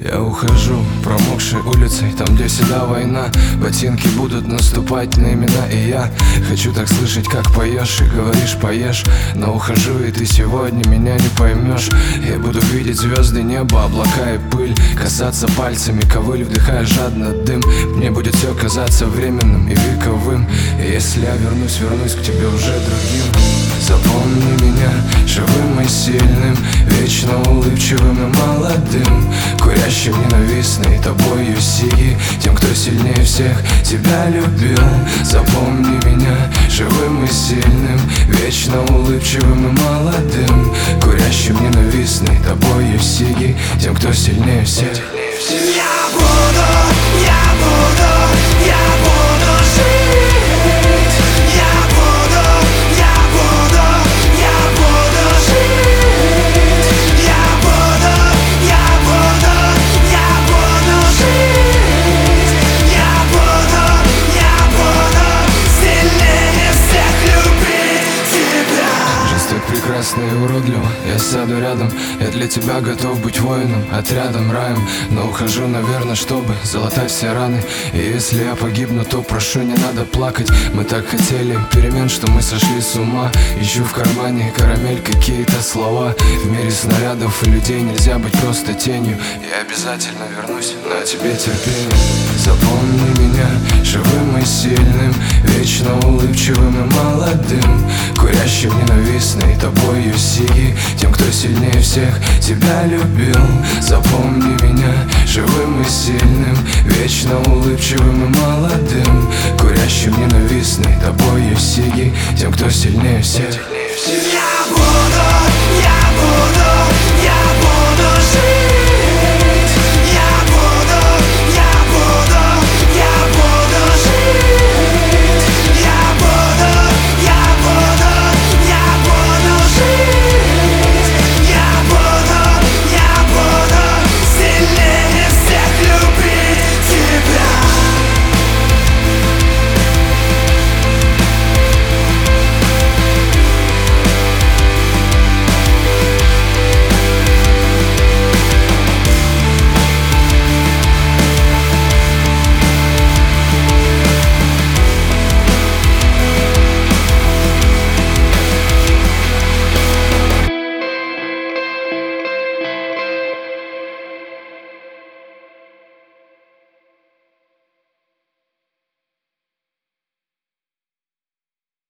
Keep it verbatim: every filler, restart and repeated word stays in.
Я ухожу промокшей улицей, там где всегда война. Ботинки будут наступать на имена, и я хочу так слышать, как поешь и говоришь поешь. Но ухожу, и ты сегодня меня не поймешь. Я буду видеть звезды, небо, облака и пыль, касаться пальцами ковыль, вдыхая жадно дым. Мне будет все казаться временным и вековым, и если я вернусь, вернусь к тебе уже другим. Запомни меня живым и сильным, вечно улыбчивым и молодым, курящим ненавистной тобою сиги, тем, кто сильнее всех тебя любил. Запомни меня живым и сильным, вечно улыбчивым и молодым, курящим ненавистной тобою сиги, тем, кто сильнее всех. Я буду, я буду, я буду жить. Я буду, я буду, я буду жить. Я буду, я буду, я буду жить. Я буду, я буду сильнее всех любить тебя. Жизнь так прекрасна и уродлива, я сяду рядом. Я для тебя готов быть воином, отрядом, раем. Но ухожу, наверное, чтобы залатать все раны. И если я погибну, то прошу, не надо плакать. Мы так хотели перемен, что мы сошли с ума. Ищу в кармане карамель, какие-то слова. В мире снарядов и людей нельзя быть просто тенью. Я обязательно вернусь, но тебе терпение. Запомни меня живым и сильным, вечно улыбчивым и молодым, курящим ненавистной тобою сиги, тем, кто сильнее всех тебя любил. Запомни меня живым и сильным, вечно улыбчивым и молодым, курящим ненавистной тобою сиги, тем, кто сильнее всех.